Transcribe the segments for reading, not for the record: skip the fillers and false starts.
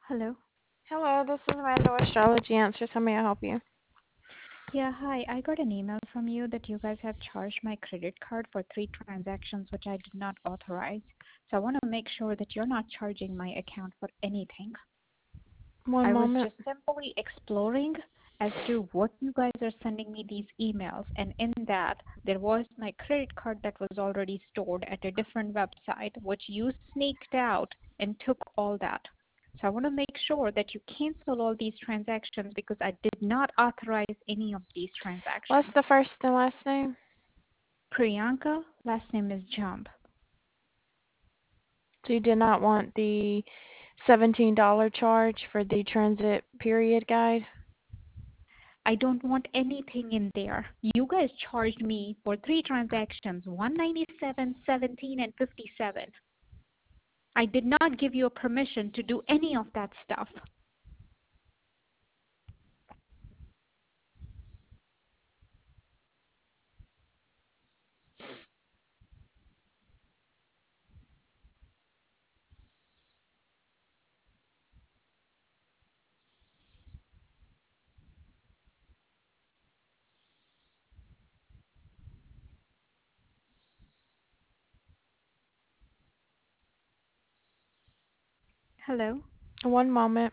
Hello. Hello, this is Amanda with Astrology Answers. How may I help you? Yeah, hi. I got an email from you that you guys have charged my credit card for three transactions which I did not authorize. So I want to make sure that you're not charging my account for anything. One I was moment. just simply exploring as to what you guys are sending me these emails, and in that there was my credit card that was already stored at a different website which you sneaked out and took all that. So I want to make sure that you cancel all these transactions because I did not authorize any of these What's transactions. the first and last name? Priyanka, last name is Jump. So you did not want the $17 charge for the transit period guide? I don't want anything in there. You guys charged me for three transactions, 197, 17, and 57. I did not give you a permission to do any of that stuff. Hello? One moment.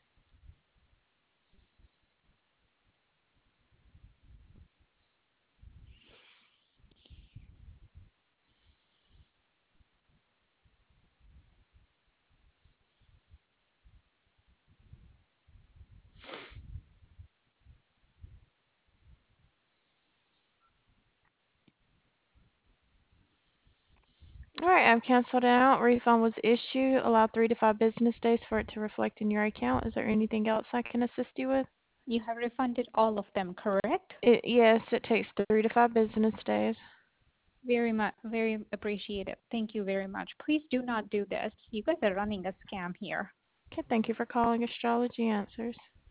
All right, I've canceled it out. Refund was issued. Allow 3 to 5 business days for it to reflect in your account. Is there anything else I can assist you with? You have refunded all of them, correct? Yes, it takes 3 to 5 business days. Very much, very appreciated. Thank you very much. Please do not do this. You guys are running a scam here. Okay, thank you for calling Astrology Answers.